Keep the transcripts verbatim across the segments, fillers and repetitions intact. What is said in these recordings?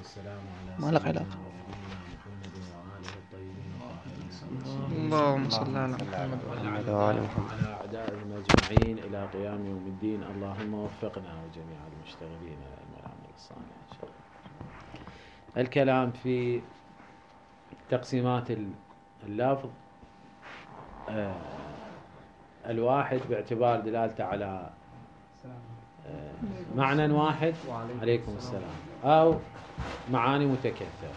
والسلام على ما لك سيدنا علاقة. ونبينا محمد وآله الطيبين الطاهرين. اللهم صل على محمد محمد وعلى وآل آل محمد. على أعدائهم أجمعين إلى قيام يوم الدين. اللهم وفقنا وجميع المشتغلين إلى العمل الصالح إن شاء الله. الكلام في تقسيمات اللفظ آه الواحد باعتبار دلالته على آه معنى واحد عليكم السلام أو معاني متكثرة.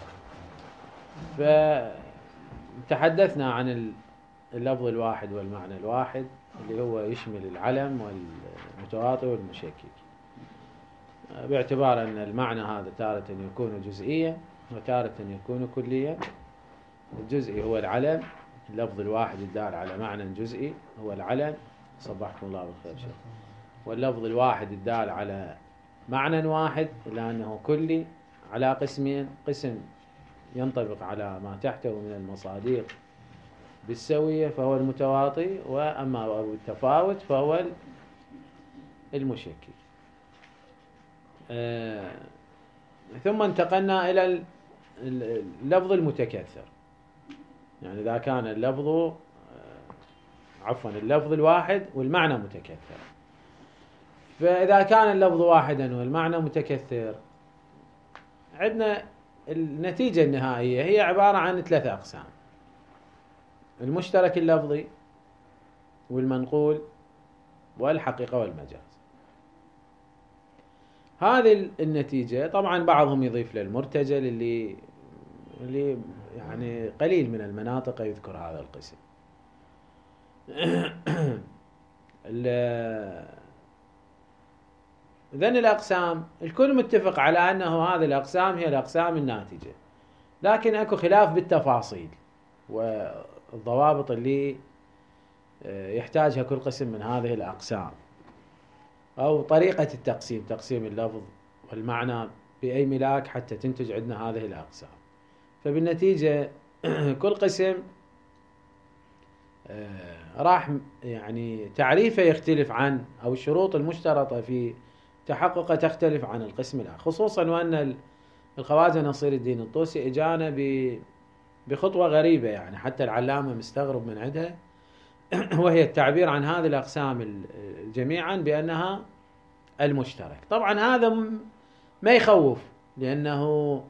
فتحدثنا عن اللفظ الواحد والمعنى الواحد اللي هو يشمل العلم والمتواطئ والمشكك، باعتبار أن المعنى هذا تارة يكون جزئيا وتارة يكون كليا. الجزئي هو العلم، اللفظ الواحد الدال على معنى جزئي هو العلم، صبحكم الله بالخير شيخ. واللفظ الواحد الدال على معنى واحد إلا أنه كلي على قسمين، قسم ينطبق على ما تحته من المصاديق بالسوية فهو المتواطي، وأما التفاوت فهو المشكك. آه ثم انتقلنا إلى اللفظ المتكثر، يعني إذا كان اللفظ آه عفوا اللفظ الواحد والمعنى متكثر. فإذا كان اللفظ واحدا والمعنى متكثر عندنا النتيجة النهائية هي عبارة عن ثلاثة أقسام: المشترك اللفظي والمنقول والحقيقة والمجاز. هذه النتيجة طبعا بعضهم يضيف للمرتجل اللي اللي يعني قليل من المناطق يذكر هذا القسم. إذن الأقسام الكل متفق على أنه هذه الأقسام هي الأقسام الناتجة، لكن أكو خلاف بالتفاصيل والضوابط اللي يحتاجها كل قسم من هذه الأقسام، أو طريقة التقسيم، تقسيم اللفظ والمعنى بأي ملاك حتى تنتج عندنا هذه الأقسام. فبالنتيجة كل قسم راح يعني تعريفه يختلف عن، أو الشروط المشترطة في تحققه تختلف عن القسم الآخر، خصوصا وأن الخواجة نصير الدين الطوسي إجانا بخطوة غريبة، يعني حتى العلامة مستغرب من عندها، وهي التعبير عن هذه الأقسام جميعا بأنها المشترك. طبعا هذا ما يخوف، لأنه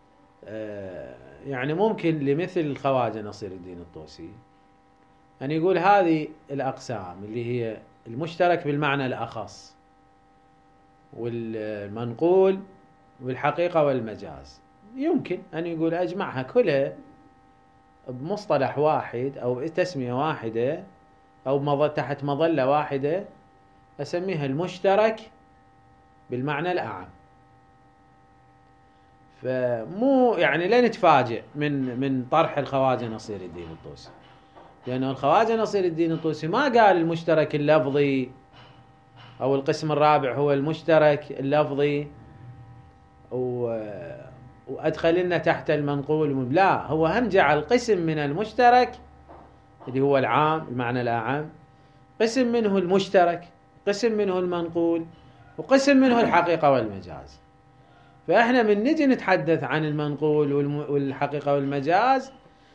يعني ممكن لمثل الخواجة نصير الدين الطوسي أن يقول هذه الأقسام اللي هي المشترك بالمعنى الأخص والمنقول والحقيقة والمجاز، يمكن أن يقول أجمعها كلها بمصطلح واحد أو تسمية واحدة أو تحت مظلة واحدة أسميها المشترك بالمعنى الأعم. فمو يعني لا نتفاجئ من من طرح الخواجة نصير الدين الطوسي، لأنه الخواجة نصير الدين الطوسي ما قال المشترك اللفظي أو القسم الرابع هو المشترك اللفظي وأدخل لنا تحت المنقول، لا، هو هم جعل قسم من المشترك اللي هو العام المعنى الأعم، قسم منه المشترك، قسم منه المنقول، وقسم منه الحقيقة والمجاز. فإحنا من نجي نتحدث عن المنقول والحقيقة والمجاز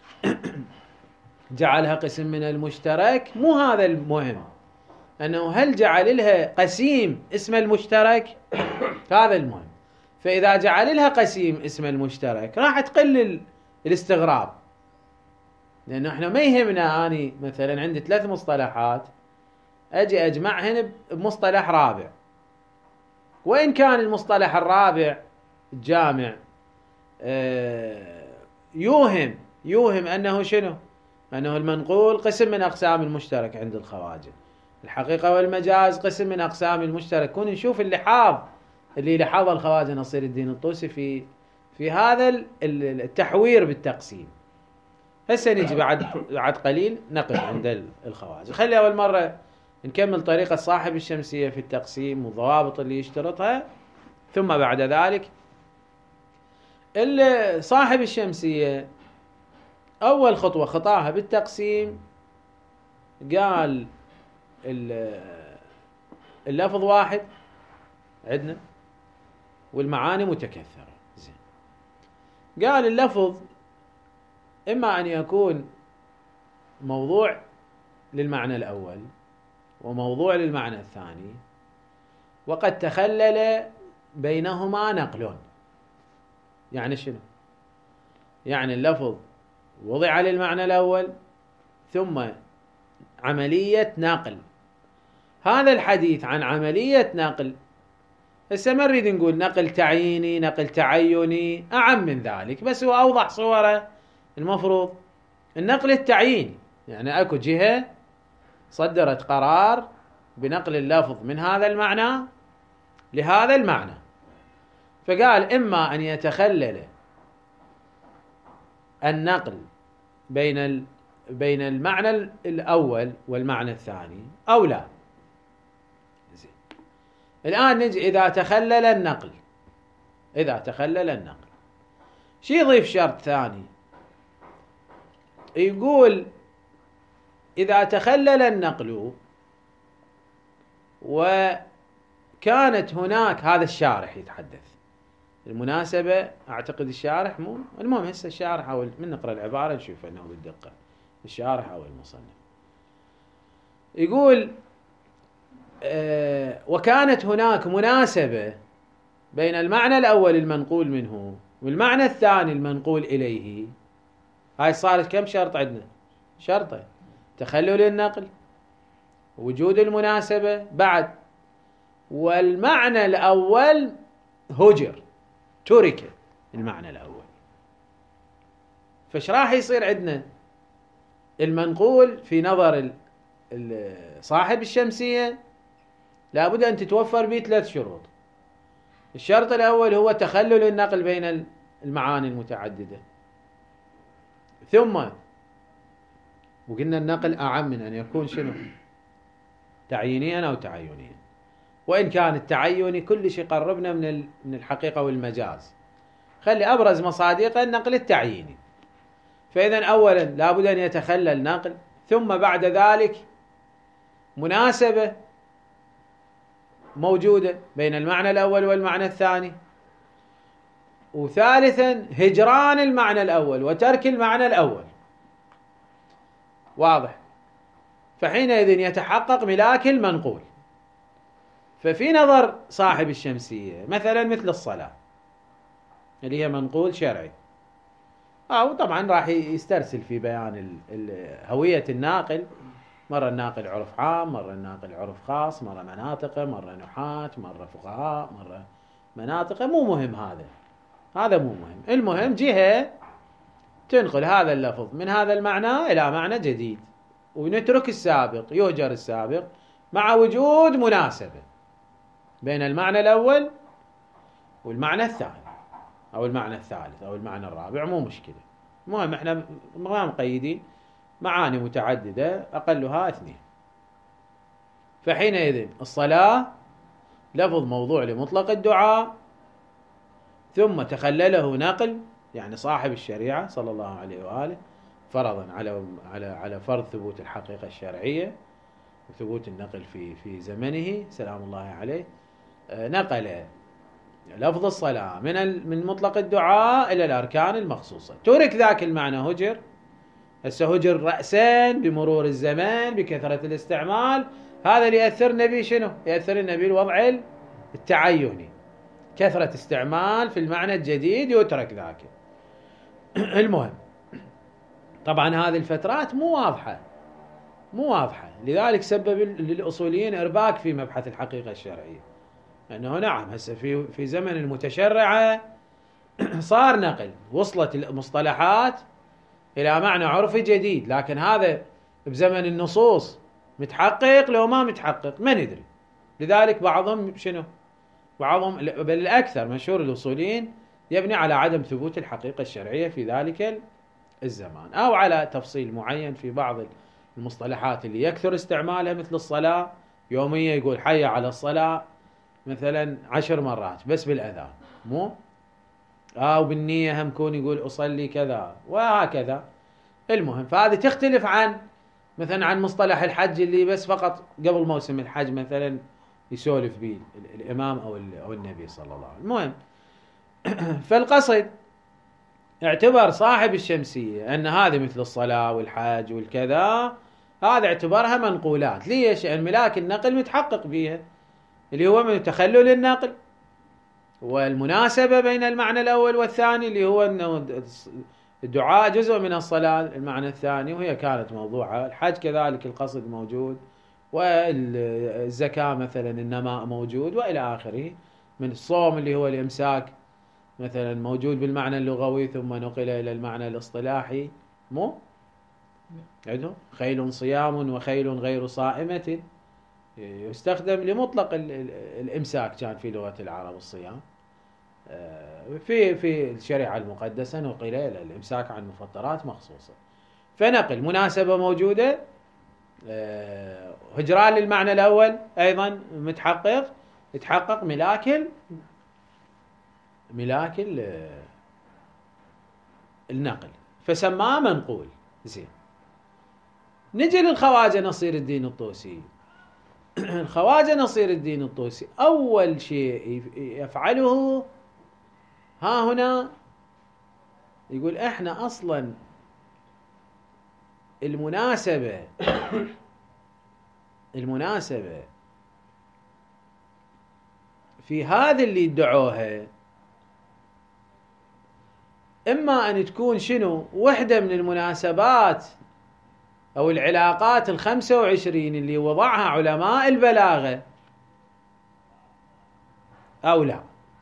جعلها قسم من المشترك، مو هذا المهم، أنه هل جعل لها قسيم اسم المشترك، هذا المهم. فإذا جعل لها قسيم اسم المشترك راح تقل الاستغراب، لأنه احنا ما يهمنا أني مثلا عندي ثلاث مصطلحات أجي أجمعهن بمصطلح رابع، وإن كان المصطلح الرابع الجامع يوهم يوهم أنه شنو؟ أنه المنقول قسم من أقسام المشترك عند الخواجة، الحقيقة والمجاز قسم من أقسام المشترك. كون نشوف اللحاظ اللي لحظه الخواجة نصير الدين الطوسي في في هذا التحوير بالتقسيم. هسه نجي بعد بعد قليل نقف عند الخواجة. خلي أول مرة نكمل طريقة صاحب الشمسية في التقسيم والضوابط اللي يشترطها، ثم بعد ذلك صاحب الشمسية أول خطوة خطاها بالتقسيم قال اللفظ واحد عندنا والمعاني متكثرة. زين، قال اللفظ إما أن يكون موضوع للمعنى الأول وموضوع للمعنى الثاني، وقد تخلل بينهما نقل. يعني شنو؟ يعني اللفظ وضع للمعنى الأول ثم عملية نقل. هذا الحديث عن عملية نقل، هسه ما نريد نقول نقل تعييني نقل تعيني، أعم من ذلك، بس هو أوضح صوره. المفروض النقل التعييني، يعني أكو جهة صدرت قرار بنقل اللفظ من هذا المعنى لهذا المعنى، فقال إما أن يتخلل النقل بين بين المعنى الأول والمعنى الثاني أو لا. زين. الآن نجي إذا تخلل النقل، إذا تخلل النقل شي يضيف شرط ثاني، يقول إذا تخلل النقل وكانت هناك، هذا الشارح يتحدث المناسبة، أعتقد الشارح مو المهم، هسه الشارح أو من نقرأ العبارة نشوف أنه بالدقة الشارح أو المصنف يقول آه وكانت هناك مناسبة بين المعنى الأول المنقول منه والمعنى الثاني المنقول إليه. هاي صارت كم شرط عندنا؟ شرطين: تخلل النقل، وجود المناسبة بعد، والمعنى الأول هجر، ترك المعنى الأول. فايش راح يصير عندنا؟ المنقول في نظر صاحب الشمسية لابد أن تتوفر به ثلاث شروط. الشرط الأول هو تخلل النقل بين المعاني المتعددة، ثم وقلنا النقل أعم من أن يكون شنو؟ تعيينيا أو تعينيا، وإن كان التعيني كل شيء قربنا من من الحقيقة والمجاز. خلي أبرز مصادق النقل التعييني. فإذا أولا لابد أن يتخلل نقل، ثم بعد ذلك مناسبة موجودة بين المعنى الأول والمعنى الثاني، وثالثا هجران المعنى الأول وترك المعنى الأول. واضح؟ فحينئذ يتحقق ملاك المنقول. ففي نظر صاحب الشمسية مثلا مثل الصلاة اللي هي منقول شرعي، أو طبعا راح يسترسل في بيان هوية الناقل، مرة الناقل عرف عام، مرة الناقل عرف خاص، مرة مناطق، مرة نحاة، مرة فقهاء، مرة مناطق. مو مهم هذا، هذا مو مهم. المهم جهة تنقل هذا اللفظ من هذا المعنى إلى معنى جديد، ونترك السابق، يهجر السابق مع وجود مناسبة بين المعنى الأول والمعنى الثاني أو المعنى الثالث أو المعنى الرابع، مو مشكلة. المهم احنا ما مقيدين، معاني متعددة أقلها اثنين. فحينئذ الصلاة لفظ موضوع لمطلق الدعاء، ثم تخلله نقل، يعني صاحب الشريعة صلى الله عليه وآله فرضا على على على فرض ثبوت الحقيقة الشرعية وثبوت النقل في في زمنه سلام الله عليه، نقل لفظ الصلاة من من مطلق الدعاء إلى الأركان المخصوصة، ترك ذاك المعنى هجر. هسه هجر رأسا بمرور الزمان بكثرة الاستعمال، هذا اللي يأثر النبي شنو؟ يأثر النبي الوضع التعيني، كثرة استعمال في المعنى الجديد يترك ذاك. المهم طبعا هذه الفترات مو واضحة مو واضحة لذلك سبب للأصوليين إرباك في مبحث الحقيقة الشرعية، لأنه نعم هسه في في زمن المتشرعة صار نقل، وصلت المصطلحات إلى معنى عرفي جديد، لكن هذا بزمن النصوص متحقق لو ما متحقق ما ندري. لذلك بعضهم شنو؟ بعضهم بل الأكثر مشهور الأصوليين يبني على عدم ثبوت الحقيقة الشرعية في ذلك الزمان، أو على تفصيل معين في بعض المصطلحات اللي يكثر استعمالها مثل الصلاة يوميا، يقول حي على الصلاة مثلا عشر مرات بس بالأذان، مو أو بالنية هم كون يقول أصلي كذا وهكذا. المهم فهذه تختلف عن مثلا عن مصطلح الحج اللي بس فقط قبل موسم الحج مثلا يسولف به الإمام أو أو النبي صلى الله عليه وسلم. المهم فالقصد اعتبر صاحب الشمسية أن هذه مثل الصلاة والحج والكذا، هذا اعتبرها منقولات. ليش؟ لأن ملاك النقل متحقق بها، اللي هو من تخلل النقل، والمناسبة بين المعنى الأول والثاني اللي هو أنه الدعاء جزء من الصلاة المعنى الثاني، وهي كانت موضوعة. الحج كذلك القصد موجود، والزكاة مثلا النماء موجود، وإلى آخره. من الصوم اللي هو الإمساك مثلا موجود بالمعنى اللغوي ثم نقل إلى المعنى الاصطلاحي. مو عندهم خيل صيام وخيل غير صائمة، يستخدم لمطلق الإمساك، كان في لغة العرب الصيام. في في الشريعة المقدسة نقل إلى الإمساك عن مفطرات مخصوصة. فنقل مناسبة موجودة، هجران للمعنى الأول أيضا متحقق، يتحقق ملاك ملاك النقل، فسماه منقول. زين، نجي للخواجة نصير الدين الطوسي. الخواجة نصير الدين الطوسي أول شيء يفعله ها هنا يقول احنا أصلا المناسبة المناسبة في هذا اللي يدعوها إما أن تكون شنو وحدة من المناسبات أو العلاقات الخمسة وعشرين اللي وضعها علماء البلاغة، أو لا.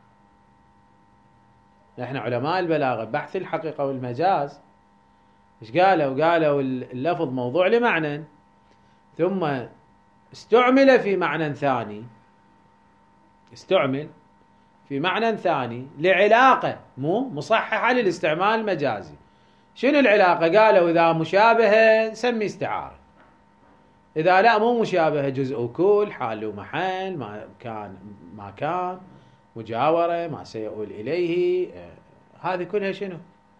نحن علماء البلاغة بحث الحقيقة والمجاز إيش قالوا؟ قالوا اللفظ موضوع لمعنى ثم استعمل في معنى ثاني، استعمل في معنى ثاني لعلاقة مو مصححة للاستعمال المجازي. شنو العلاقة؟ قالوا إذا مشابهة سمي استعارة، إذا لا مو مشابهة جزء وكل، حال ومحل، ما كان ما كان، مجاورة، ما سيؤول إليه، هذه كلها شنو؟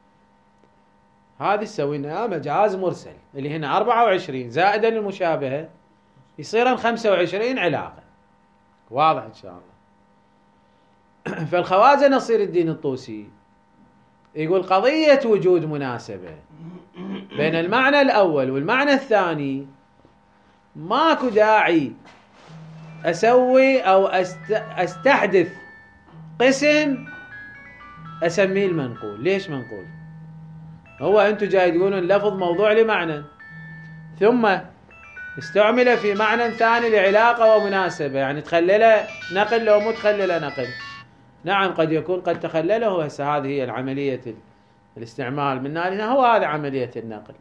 هذه سوينا مجاز مرسل اللي هنا أربعة وعشرين زائدا المشابهة يصيرن خمسة وعشرين علاقة. واضح إن شاء الله. فالخواجة نصير الدين الطوسي يقول قضية وجود مناسبة بين المعنى الأول والمعنى الثاني ماكو داعي أسوي أو أستحدث قسم أسميه المنقول. ليش منقول؟ هو أنتم جاي تقولون اللفظ موضوع لمعنى ثم استعمل في معنى ثاني لعلاقة ومناسبة، يعني تخلله نقل لو مو تخلله نقل. نعم قد يكون قد تخلله، هسه هذه هي العملية الاستعمال من هنا، هو هذا عملية النقل.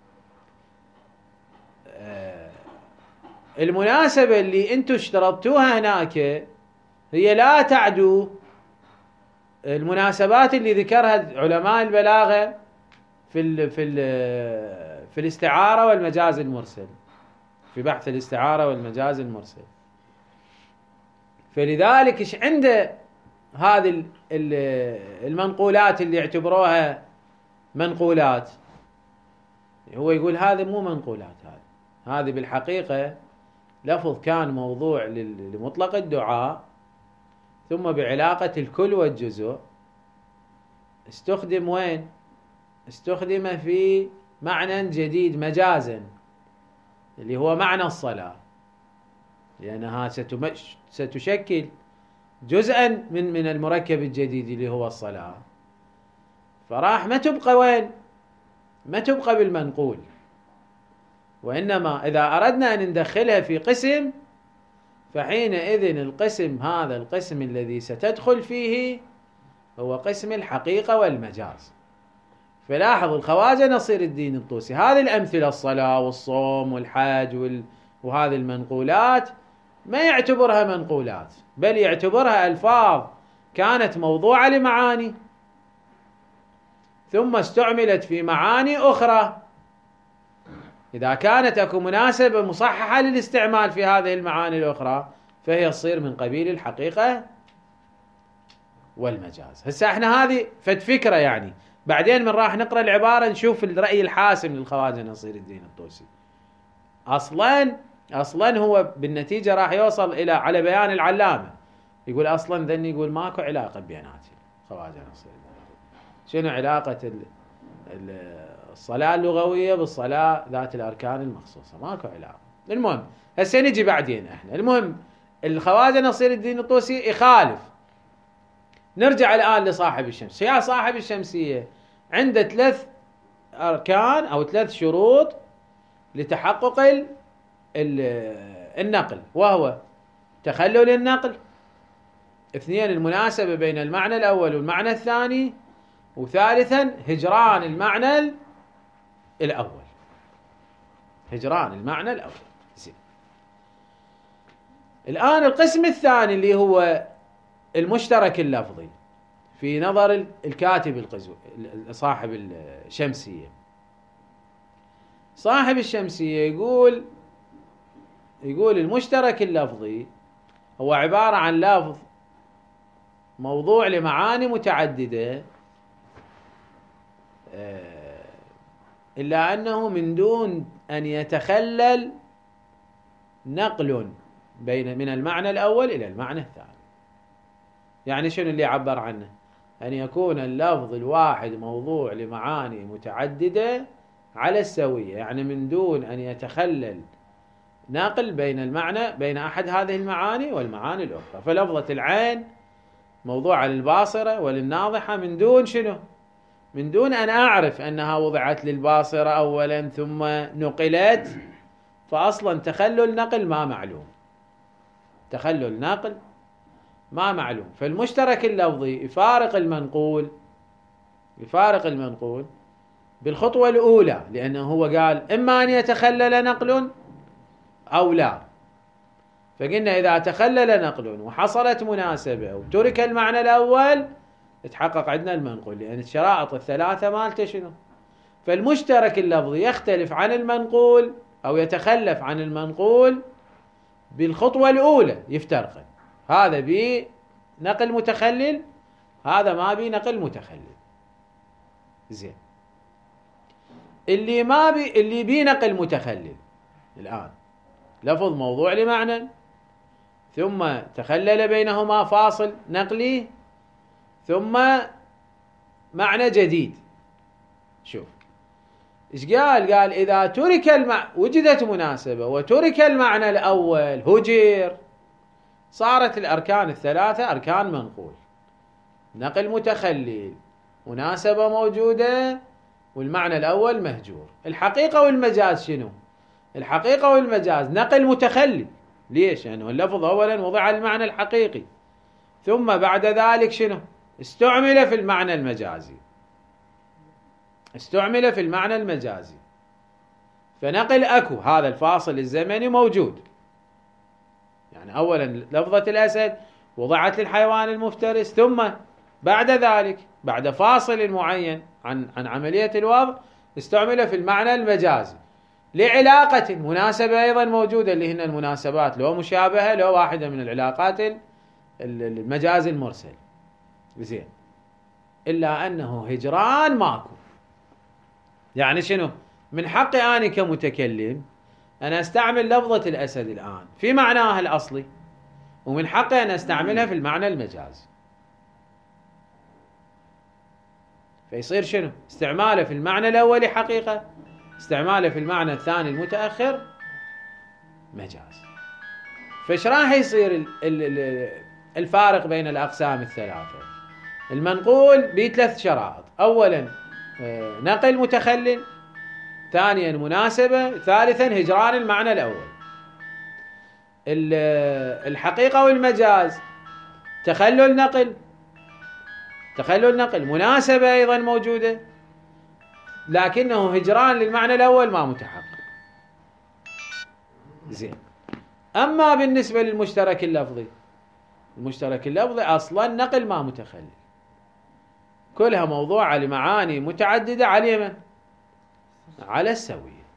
آه المناسبة اللي انتم اشترطوها هناك هي لا تعدو المناسبات اللي ذكرها علماء البلاغة في ال في ال في الاستعارة والمجاز المرسل، في بحث الاستعارة والمجاز المرسل. فلذلك ايش عنده هذه المنقولات اللي يعتبروها منقولات؟ هو يقول هذه مو منقولات، هذه هذه بالحقيقة لفظ كان موضوع لمطلق الدعاء ثم بعلاقة الكل والجزء استخدم وين؟ استخدم في معنى جديد مجازا اللي هو معنى الصلاة، لأنها ستشكل جزءا من من المركب الجديد اللي هو الصلاة. فراح ما تبقى وين؟ ما تبقى بالمنقول، وإنما إذا أردنا أن ندخلها في قسم فحينئذ القسم هذا القسم الذي ستدخل فيه هو قسم الحقيقة والمجاز. فلاحظوا الخواجة نصير الدين الطوسي هذه الأمثلة الصلاة والصوم والحج وال... وهذه المنقولات ما يعتبرها منقولات، بل يعتبرها ألفاظ كانت موضوعة لمعاني ثم استعملت في معاني أخرى. إذا كانت أكو مناسبة مصححة للاستعمال في هذه المعاني الأخرى فهي تصير من قبيل الحقيقة والمجاز. هسه احنا هذه فد فكرة، يعني بعدين من راح نقرأ العبارة نشوف الرأي الحاسم للخواجة نصير الدين الطوسي. أصلا أصلا هو بالنتيجة راح يوصل إلى على بيان العلامة، يقول أصلا ذني يقول ماكو علاقة بيناتي خواجة نصير الدين. شنو علاقة الصلاة اللغوية بالصلاة ذات الأركان المخصوصة؟ ماكو علاقة. المهم هسه نجي بعدين احنا، المهم الخواجة نصير الدين الطوسي يخالف. نرجع الآن لصاحب الشمسية. يا صاحب الشمسية عنده ثلاث أركان أو ثلاث شروط لتحقق ال ال النقل، وهو تخلل النقل، اثنين المناسبة بين المعنى الأول والمعنى الثاني، وثالثا هجران المعنى الأول. هجران المعنى الأول. زين. الآن القسم الثاني اللي هو المشترك اللفظي في نظر الكاتب القزو صاحب الشمسية. صاحب الشمسية يقول يقول المشترك اللفظي هو عبارة عن لفظ موضوع لمعاني متعددة، إلا أنه من دون أن يتخلل نقل بين من المعنى الأول إلى المعنى الثاني. يعني شنو اللي يعبر عنه؟ أن يكون اللفظ الواحد موضوع لمعاني متعددة على السوية، يعني من دون أن يتخلل نقل بين المعنى بين أحد هذه المعاني والمعاني الأخرى. فلفظة العين موضوع للباصرة وللناضحة من دون شنو؟ من دون أن أعرف أنها وضعت للباصرة أولا ثم نقلت، فأصلا تخلل نقل ما معلوم، تخلل نقل ما معلوم. فالمشترك اللفظي يفارق المنقول يفارق المنقول بالخطوة الأولى، لأنه هو قال إما أن يتخلل نقل أو لا. فقلنا إذا تخلل نقل وحصلت مناسبة وترك المعنى الأول يتحقق عندنا المنقول، لأن الشرائط الثلاثة مالته شنو؟ فالمشترك اللفظي يختلف عن المنقول أو يتخلف عن المنقول بالخطوة الأولى، يفترقه. هذا بي نقل متخلل، هذا ما بي نقل متخلل. زين. اللي ما بي اللي بي نقل متخلل الآن لفظ موضوع لمعنى ثم تخلل بينهما فاصل نقلي ثم معنى جديد. شوف ايش قال؟ قال إذا ترك المع... وجدت مناسبة وترك المعنى الأول هجر، صارت الأركان الثلاثة أركان منقول، نقل متخلل، مناسبة موجودة، والمعنى الأول مهجور. الحقيقة والمجاز شنو؟ الحقيقة والمجاز نقل متخلل. ليش؟ لأنه يعني اللفظ أولا وضع المعنى الحقيقي، ثم بعد ذلك شنو؟ استعمل في المعنى المجازي استعمل في المعنى المجازي فنقل أكو، هذا الفاصل الزمني موجود. يعني أولا لفظة الأسد وضعت للحيوان المفترس، ثم بعد ذلك بعد فاصل معين عن عن عملية الوضع استعمل في المعنى المجازي لعلاقة مناسبة أيضا موجودة، اللي هن المناسبات لو مشابهة لو واحدة من العلاقات المجاز المرسل. زين. إلا أنه هجران ماكو. يعني شنو؟ من حقي أنا كمتكلم أنا أستعمل لفظة الأسد الآن في معناها الأصلي، ومن حقي أن أستعملها في المعنى المجازي. فيصير شنو؟ استعماله في المعنى الأول حقيقة، استعماله في المعنى الثاني المتأخر مجاز. فايش راح يصير الفارق بين الأقسام الثلاثة؟ المنقول بثلاث شرائط: أولا نقل متخلل، ثانيا مناسبة، ثالثا هجران المعنى الأول. الحقيقة والمجاز تخلل نقل تخلل نقل مناسبة أيضا موجودة، لكنه هجران للمعنى الأول ما متحقق. زين. أما بالنسبة للمشترك اللفظي، المشترك اللفظي أصلا نقل ما متخلل، كلها موضوعة لمعاني متعددة على من؟ على السوية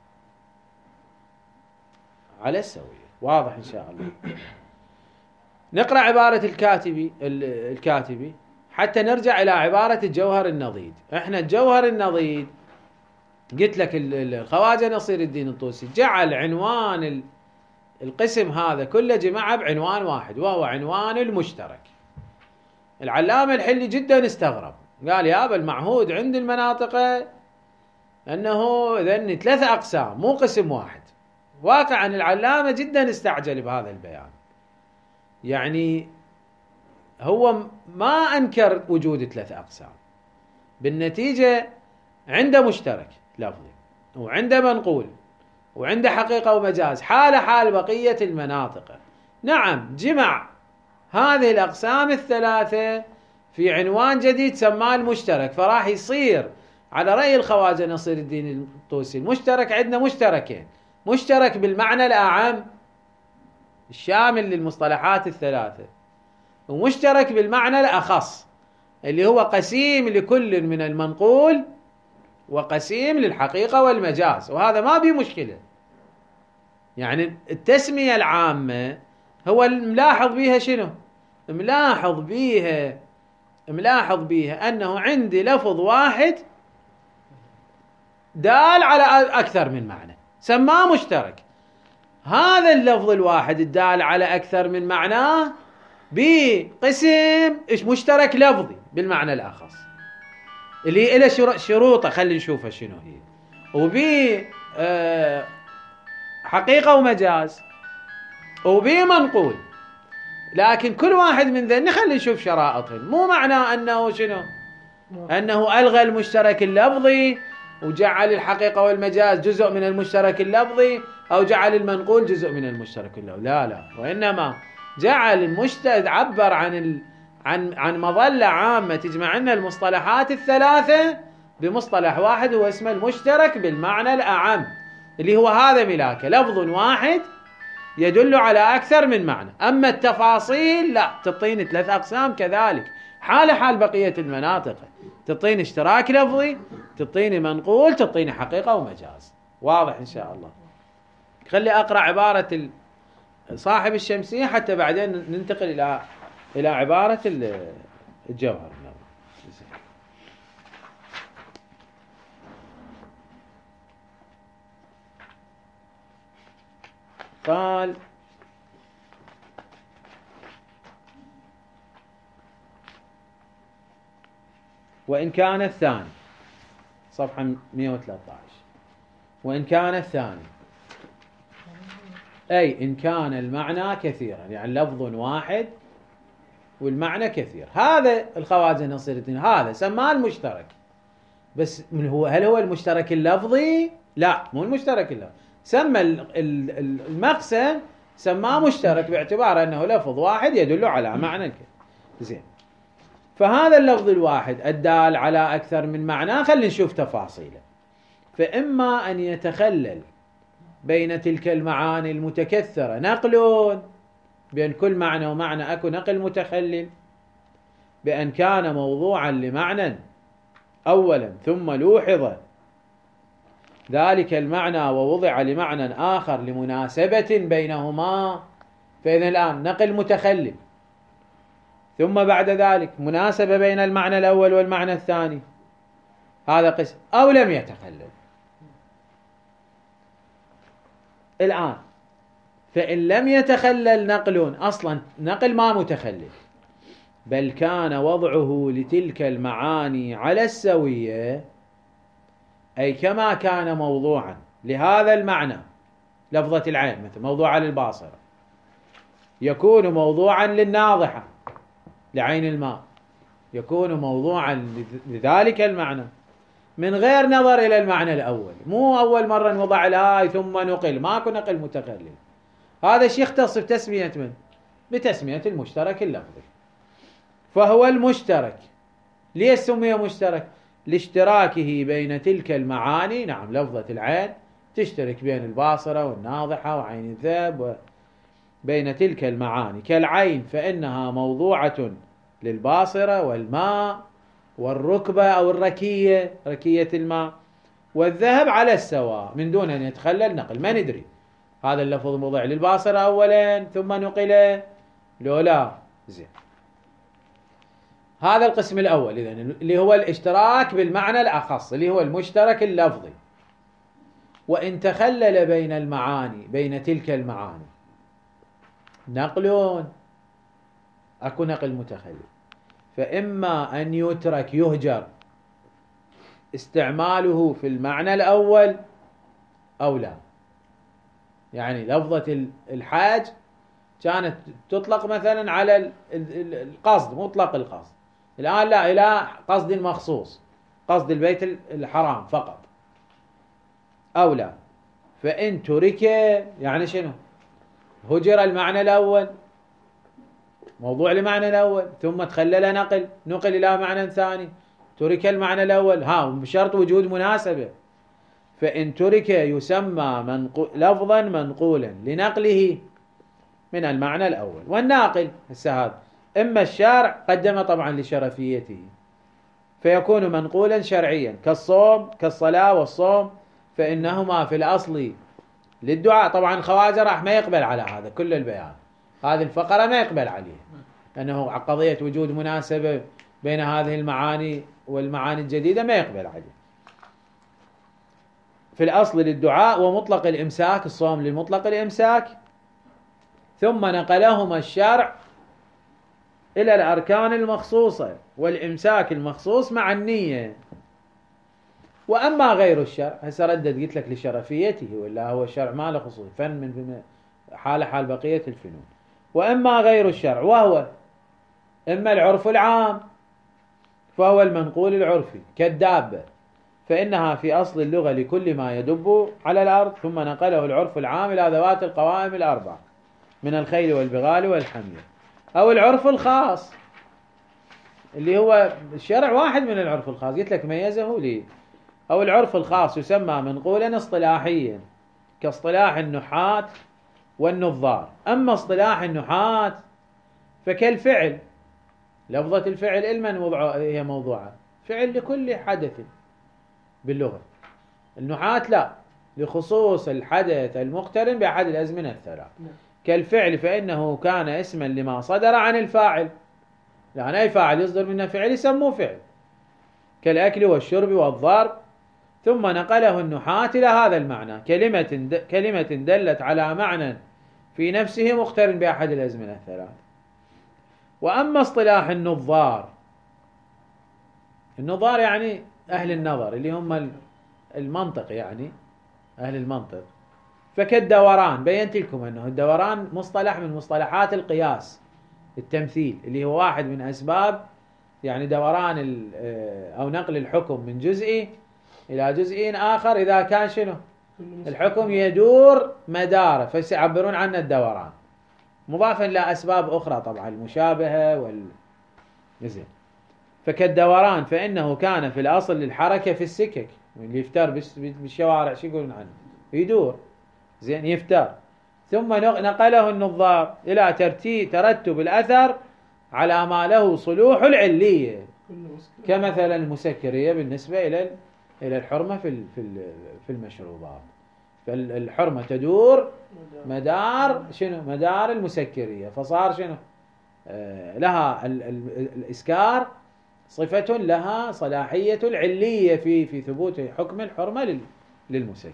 على السوية. واضح إن شاء الله. نقرأ عبارة الكاتبي الكاتبي حتى نرجع إلى عبارة الجوهر النضيد. إحنا الجوهر النضيد قلت لك الخواجة نصير الدين الطوسي جعل عنوان القسم هذا كله جمعه بعنوان واحد، وهو عنوان المشترك. العلامة الحلي جدا استغرب قال يابا المعهود عند المناطق أنه إذن ثلاث أقسام مو قسم واحد. واقعا العلامة جدا استعجل بهذا البيان، يعني هو ما أنكر وجود ثلاث أقسام، بالنتيجة عنده مشترك لفظي وعنده منقول وعنده حقيقة ومجاز، حال حال بقية المناطق. نعم جمع هذه الأقسام الثلاثة في عنوان جديد سماه المشترك، فراح يصير على رأي الخواجة نصير الدين الطوسي المشترك عندنا مشتركين، مشترك بالمعنى الأعم الشامل للمصطلحات الثلاثة، ومشترك بالمعنى الأخص اللي هو قسيم لكل من المنقول وقسيم للحقيقة والمجاز، وهذا ما بيه مشكلة. يعني التسمية العامة هو الملاحظ بيها شنو؟ ملاحظ بيها ملاحظ بيها أنه عندي لفظ واحد دال على أكثر من معنى سماه مشترك. هذا اللفظ الواحد الدال على أكثر من معناه بقسم إيش مشترك لفظي بالمعنى الأخص اللي إلى شروطه، خلي نشوفها شنو هي، وبي آه حقيقة ومجاز وبي منقول. لكن كل واحد من ذن خلي نشوف شرائطهم، مو معناه أنه شنو أنه ألغى المشترك اللفظي وجعل الحقيقة والمجاز جزء من المشترك اللفظي أو جعل المنقول جزء من المشترك اللفظي، لا لا، وإنما جعل المشترك عبر عن ال... عن عن مظلة عامة تجمع لنا المصطلحات الثلاثة بمصطلح واحد هو اسمه المشترك بالمعنى الأعم، اللي هو هذا ملاكه لفظ واحد يدل على أكثر من معنى. أما التفاصيل لا، تعطيني ثلاث أقسام كذلك حال حال بقية المناطق، تعطيني اشتراك لفظي، تعطيني منقول، تعطيني حقيقة ومجاز. واضح إن شاء الله. خلي أقرأ عبارة صاحب الشمسية حتى بعدين ننتقل إلى إلى عبارة الجوهر. قال وإن كان الثاني، صفحة مئة وثلاثة عشر، وإن كان الثاني أي إن كان المعنى كثيرا، يعني لفظ واحد والمعنى كثير. هذا الخواجة نصير الدين هذا سماه المشترك، بس من هو هل هو المشترك اللفظي؟ لا، مو المشترك اللفظي، سمى المقسم سماه مشترك باعتبار أنه لفظ واحد يدل على معنى زين. فهذا اللفظ الواحد الدال على أكثر من معنى خلينا نشوف تفاصيله. فإما أن يتخلل بين تلك المعاني المتكثرة نقل، بين كل معنى ومعنى أكو نقل متخلل، بأن كان موضوعا لمعنى أولا ثم لوحظ ذلك المعنى ووضع لمعنى آخر لمناسبة بينهما، فإذا الآن نقل متخلل ثم بعد ذلك مناسبة بين المعنى الأول والمعنى الثاني، هذا قسم. أو لم يتخلل. الآن فإن لم يتخلل نقل، أصلا نقل ما متخلل، بل كان وضعه لتلك المعاني على السوية، أي كما كان موضوعا لهذا المعنى لفظة العين مثل موضوعا للباصرة، يكون موضوعا للناضحة لعين الماء، يكون موضوعا لذلك المعنى من غير نظر إلى المعنى الأول. مو أول مرة نوضع الآي ثم نقل، ماكو نقل متخلل. هذا الشيء يختص بتسمية من؟ بتسمية المشترك اللفظي. فهو المشترك. ليش سمي مشترك؟ لاشتراكه بين تلك المعاني، نعم لفظة العين تشترك بين الباصرة والناضحة وعين الذئب بين تلك المعاني، كالعين فإنها موضوعة للباصرة والماء والركبة أو الركية ركية الماء، والذهب على السواء من دون أن يتخلل نقل. ما ندري هذا اللفظ موضوع للباصرة أولا ثم نقل لو لا زين. هذا القسم الأول إذن اللي هو الاشتراك بالمعنى الأخص اللي هو المشترك اللفظي. وإن تخلل بين المعاني بين تلك المعاني نقلون، أكو نقل متخلل، فإما أن يترك يهجر استعماله في المعنى الأول أو لا. يعني لفظة الحاج كانت تطلق مثلا على القصد، مطلق القصد، الآن لا، إلى قصد مخصوص، قصد البيت الحرام فقط أو لا. فإن ترك يعني شنو؟ هجر المعنى الأول، موضوع المعنى الأول، ثم تخلل نقل نقل إلى معنى ثاني، ترك المعنى الأول، ها بشرط وجود مناسبة. فإن ترك يسمى منقو... لفظا منقولا لنقله من المعنى الأول. والناقل هسه هذا إما الشارع قدم طبعا لشرفيته فيكون منقولا شرعيا، كالصوم كالصلاة والصوم، فإنهما في الأصل للدعاء. طبعا الخواجة راح ما يقبل على هذا كل البيان، هذه الفقرة ما يقبل عليه، أنه قضية وجود مناسبة بين هذه المعاني والمعاني الجديدة ما يقبل عليه. في الأصل للدعاء ومطلق الإمساك، الصوم للمطلق الإمساك، ثم نقلهما الشرع إلى الأركان المخصوصة والإمساك المخصوص مع النية. وأما غير الشرع هسه ردد قلت لك لشرفيته، ولا هو الشرع ما له خصوصي، فن من حال حال بقية الفنون. وأما غير الشرع وهو إما العرف العام فهو المنقول العرفي كالدابة، فإنها في أصل اللغة لكل ما يدب على الأرض، ثم نقله العرف العام إلى ذوات القوائم الأربع من الخيل والبغال والحمير. أو العرف الخاص اللي هو الشرع واحد من العرف الخاص، قلت لك ميزه ليه. أو العرف الخاص يسمى منقولا اصطلاحيا كاصطلاح النحاة والنظار. أما اصطلاح النحاة فكالفعل، لفظة الفعل المن موضوع هي موضوعة فعل لكل حدث باللغة. النحاة لا، لخصوص الحدث المقترن بأحد الأزمنة الثلاث. كالفعل فإنه كان اسما لما صدر عن الفاعل، يعني أي فاعل يصدر منه فعل يسموه فعل، كالأكل والشرب والضرب. ثم نقله النحاة إلى هذا المعنى كلمة كلمة دلت على معنى في نفسه مقترن بأحد الأزمنة الثلاث. وأما اصطلاح النظار، النظار يعني أهل النظر اللي هم المنطق، يعني أهل المنطق، فكالدوران. بينت لكم أنه الدوران مصطلح من مصطلحات القياس التمثيل، اللي هو واحد من أسباب يعني دوران أو نقل الحكم من جزئي إلى جزئي آخر، إذا كان شنو الحكم يدور مداره فيعبرون عنه الدوران، مضافا لأسباب أخرى طبعا المشابهة وال زين. فكالدوران فإنه كان في الأصل للحركة في السكك، اللي يفتر بالشوارع شو يقولون عنه يدور، زين يفتر. ثم نقله النظار إلى ترتيب ترتب الأثر على ما له صلوح العلية، كمثلا المسكرية بالنسبة إلى إلى الحرمة في في المشروبات. فالحرمة تدور مدار شنو؟ مدار المسكرية، فصار شنو؟ آه لها الإسكار صفة لها صلاحية العلية في في ثبوت حكم الحرمة للمسكر.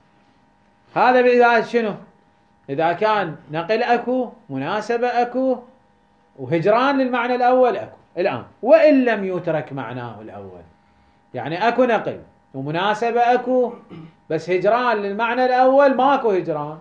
هذا إذا شنو؟ إذا كان نقل أكو، مناسبة أكو، وهجران للمعنى الأول أكو. الآن وإن لم يترك معناه الأول، يعني أكو نقل ومناسبة أكو، بس هجران للمعنى الأول ماكو هجران،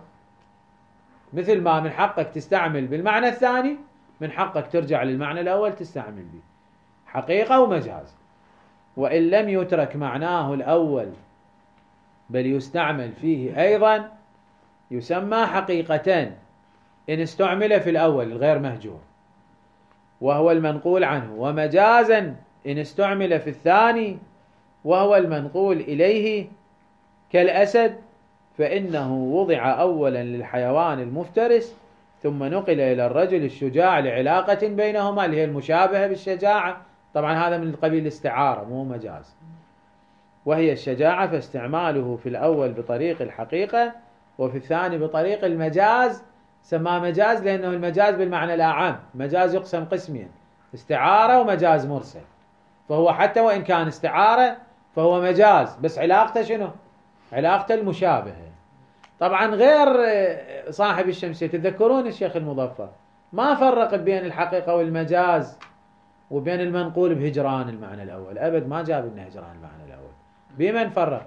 مثل ما من حقك تستعمل بالمعنى الثاني من حقك ترجع للمعنى الأول تستعمل به، حقيقة ومجاز. وإن لم يترك معناه الأول بل يستعمل فيه أيضا يسمى حقيقة إن استعمل في الأول الغير مهجور وهو المنقول عنه، ومجازا إن استعمل في الثاني وهو المنقول إليه، كالأسد فإنه وضع أولا للحيوان المفترس ثم نقل إلى الرجل الشجاع لعلاقة بينهما اللي هي المشابهة بالشجاعة. طبعا هذا من قبيل الاستعارة مو مجاز، وهي الشجاعة، فاستعماله في الأول بطريق الحقيقة وفي الثاني بطريق المجاز. سماه مجاز لأنه المجاز بالمعنى الأعم، مجاز يقسم قسمين، استعارة ومجاز مرسل، فهو حتى وإن كان استعارة فهو مجاز، بس علاقته شنو؟ علاقته المشابهة. طبعا غير صاحب الشمسية، تذكرون الشيخ المظفر ما فرق بين الحقيقة والمجاز وبين المنقول بهجران المعنى الأول، أبد ما جاب لنا هجران المعنى الأول. بمن فرق؟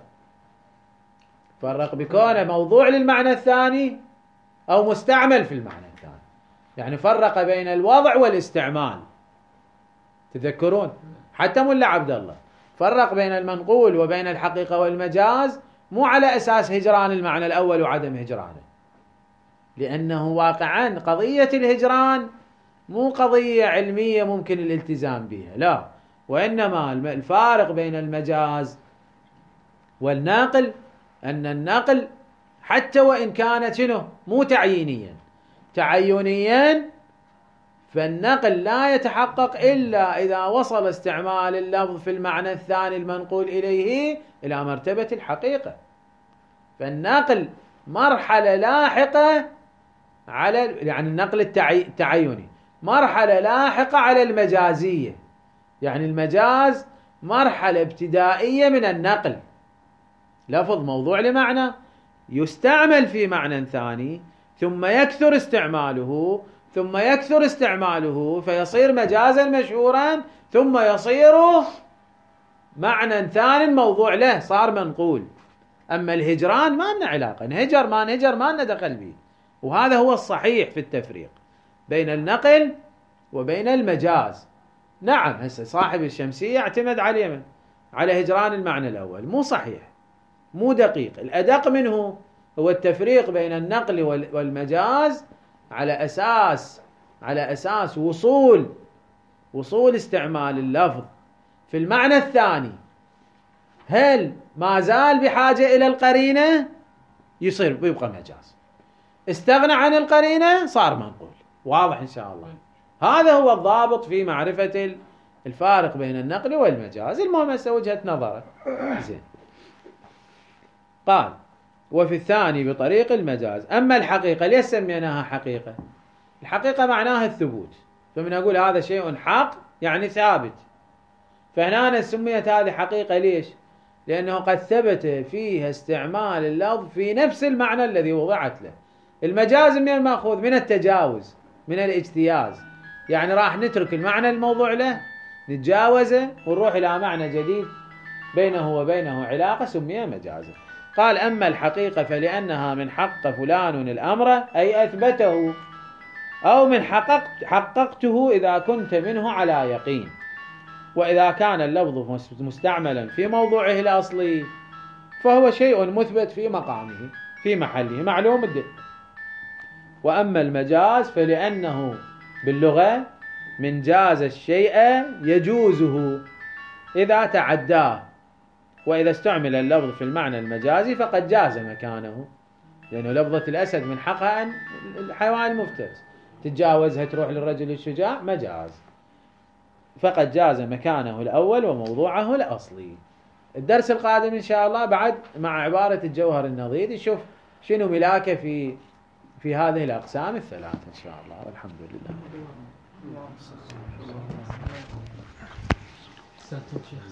فرق بكونه موضوع للمعنى الثاني أو مستعمل في المعنى الثاني، يعني فرق بين الوضع والاستعمال. تذكرون حتى ملا عبد الله فرق بين المنقول وبين الحقيقة والمجاز، مو على أساس هجران المعنى الأول وعدم هجرانه، لأنه واقعا قضية الهجران مو قضية علمية ممكن الالتزام بها، لا، وإنما الفارق بين المجاز والناقل أن النقل حتى وإن كانت شنو مو تعيينيا، تعينيا فالنقل لا يتحقق إلا إذا وصل استعمال اللفظ في المعنى الثاني المنقول إليه إلى مرتبة الحقيقة. فالنقل مرحلة لاحقة على يعني النقل التعيني مرحلة لاحقة على المجازية، يعني المجاز مرحلة ابتدائية من النقل، لفظ موضوع لمعنى يستعمل في معنى ثاني ثم يكثر استعماله ثم يكثر استعماله فيصير مجازا مشهورا ثم يصير معنى ثاني موضوع له، صار منقول. أما الهجران ما لنا علاقة، نهجر ما نهجر ما لنا دخل به، وهذا هو الصحيح في التفريق بين النقل وبين المجاز. نعم هسه صاحب الشمسية اعتمد على اليمن على هجران المعنى الأول، مو صحيح مو دقيق. الأدق منه هو التفريق بين النقل والمجاز على أساس على أساس وصول وصول استعمال اللفظ في المعنى الثاني، هل ما زال بحاجة إلى القرينة يصير ويبقى مجاز، استغنى عن القرينة صار منقول. واضح إن شاء الله؟ هذا هو الضابط في معرفة الفارق بين النقل والمجاز. المهم هسه وجهة نظره. زين. قال وفي الثاني بطريق المجاز. أما الحقيقة ليش سميناها حقيقة؟ الحقيقة معناها الثبوت، فمن أقول هذا شيء حق يعني ثابت، فهنا سميت هذه حقيقة. ليش؟ لأنه قد ثبت فيها استعمال اللفظ في نفس المعنى الذي وضعت له. المجاز من المأخوذ من التجاوز، من الاجتياز، يعني راح نترك المعنى الموضوع له نتجاوزه ونروح إلى معنى جديد بينه وبينه علاقة، سمي مجازا. قال أما الحقيقة فلأنها من حق فلان الأمر أي أثبته، أو من حققت حققته إذا كنت منه على يقين، وإذا كان اللفظ مستعملا في موضوعه الأصلي فهو شيء مثبت في مقامه في محله معلوم الدل. وأما المجاز فلأنه باللغة من جاز الشيء يجوزه إذا تعداه، وإذا استعمل اللفظ في المعنى المجازي فقد جاز مكانه، لأنه لفظة الأسد من حقها أن الحيوان المفترس تتجاوزها تروح للرجل الشجاع مجاز، فقد جاز مكانه الأول وموضوعه الأصلي. الدرس القادم إن شاء الله بعد مع عبارة الجوهر النظير يشوف شنو ملاكه في في هذه الأقسام الثلاثة إن شاء الله، والحمد لله.